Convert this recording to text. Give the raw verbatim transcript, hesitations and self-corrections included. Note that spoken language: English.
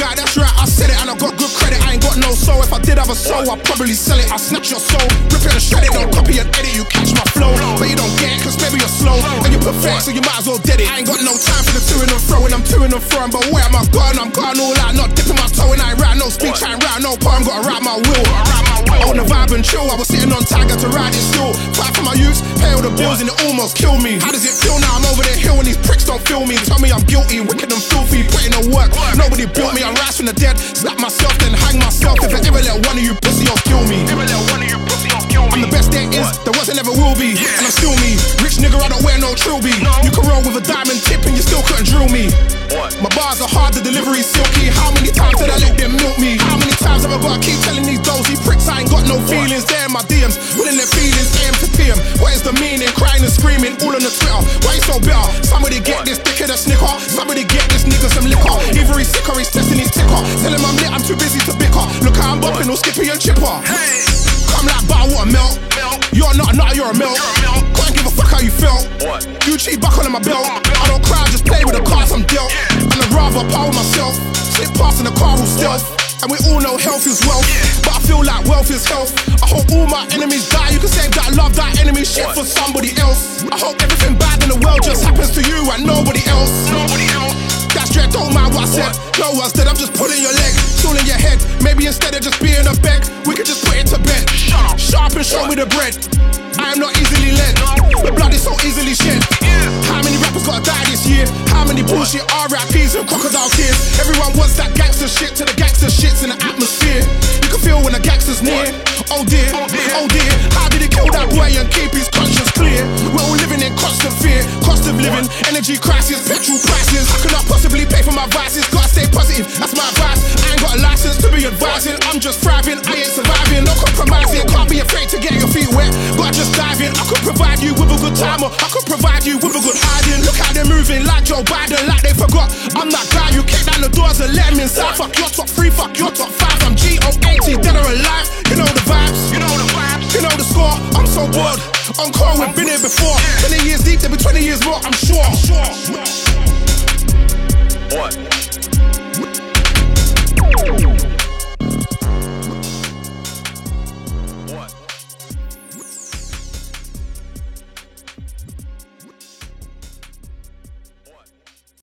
guy, that's right, I said it and I got good credit. I ain't got no soul, if I did have a soul, I'd probably sell it. I'll snatch your soul, rip it and shred it. Don't copy and edit, you catch my flow, but you don't get it, cause maybe you're slow and you're perfect, so you might as well dead it. I ain't got no time for the to and fro, and I'm to and fro. But where am I gone? I'm gone all out, not dipping my toe. And I ain't write no speech, I ain't write no poem, gotta write my will. On the vibe and chill, I was sitting on tiger to ride it still. Fight for my youth, pay all the bills and it almost killed me. How does it feel now? I'm over the hill and these pricks don't feel me. They tell me I'm guilty, wicked and filthy, putting in work. Nobody built me, I rise from the dead, slap myself then hang myself. If I ever let one of you pussy off kill me, ever let one of you pussy off kill me. I'm the best there is, there was and never will be, and I'm still me. Rich nigga, I don't wear no trilby. You can roll with a diamond tip and you still couldn't drill me. My bars are hard, the delivery's silky. How many times did I let them milk me? How many times have I gotta keep telling these dozy pricks I ain't got no feelings? They're in my D Ms, willing their feelings, A M to P M. What is the meaning? Crying and screaming, all on the Twitter. Why you so bitter? Somebody get this dickhead a snicker. Somebody get this nigga some liquor. Either he's sick or he's testing his ticker. Tell him I'm lit, I'm too busy to bicker. Look how I'm bumping, all Skippy and Chipper. Hey, come like butter, what a melt. You're not a nut, you're a melt. Can't give a fuck how you felt. You cheat buckle on my belt. I don't cry, I just play with the cards I'm dealt. And I'd rather power myself, slip past in the car with stealth. And we all know health is wealth, but I feel like wealth is health. I hope all my enemies die. You can save that love, that enemy shit for somebody else. I hope everything bad in the world just happens to you and nobody else. Nobody else. That's dread, don't mind what I said. No one's dead, I'm just pulling your leg, it's all in your head. Maybe instead of just being a beg, we could just put it to bed. Shut up and show me the bread. I am not easily led, the blood is so easily shed. How many rappers gotta die this year? How many bullshit R I Ps and crocodile tears? Everyone wants that gangster shit to the gangster shits in the atmosphere. You can feel when the gangster's near. Oh dear, oh dear, how did he kill that boy and keep his conscience clear? We're all living in constant fear, cost of living, energy crisis, petrol prices. How can I possibly pay for my vices? Gotta stay positive, that's my advice. I ain't got a license to be advising, I'm just thriving, I ain't surviving, no compromising. Can't be afraid to get your feet wet, gotta just dive in. I could provide you with a good time, or I could provide you with a good hiding. Look how they're moving like Joe Biden, like they forgot I'm that guy. You kick down the doors and let him inside. Fuck your top three, fuck your top five. I'm G O A T, dead or alive. You know the vibes, you know the vibes, you know the score. I'm so bored, on call, we've been here before. Twenty years deep, there'll be twenty years more, I'm sure. What?